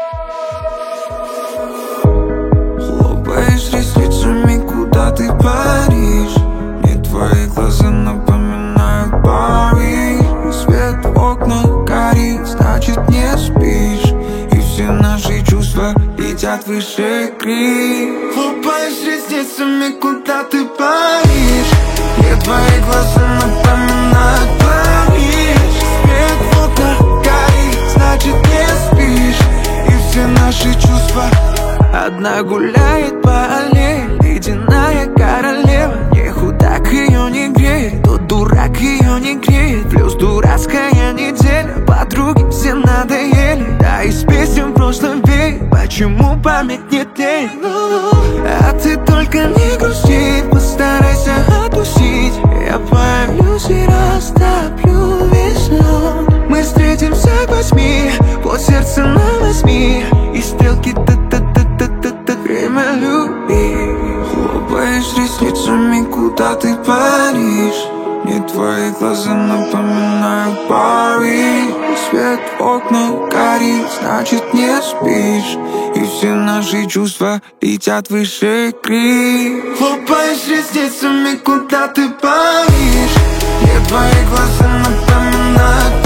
Хлопаешь ресницами, куда ты паришь? Мне твои глаза напоминают Париж. Свет в окнах горит, значит не спишь. И все наши чувства летят выше крик. Хлопаешь ресницами, куда ты паришь? Мне твои глаза напоминают Париж. Свет в окнах горит, значит не спишь. И все наши чувства. Одна гуляет по аллее, ледяная королева. Не худак ее не греет, тот дурак ее не греет. Плюс дурацкая неделя, подруги все надоели. Да из песен в прошлом веке, почему память не тлеет? А ты только не грусти, постарайся отпустить. Я появлюсь и растоплю весь лед. Мы встретимся к 8, по сердцу на 8. И стрелки та-та-та-та-та-та. Время любить. Хлопаешь ресницами, куда ты паришь? Мне твои глаза напоминают Париж. Свет в окнах горит, значит не спишь. И все наши чувства летят выше крик. Хлопаешь ресницами, куда ты паришь? Мне твои глаза напоминают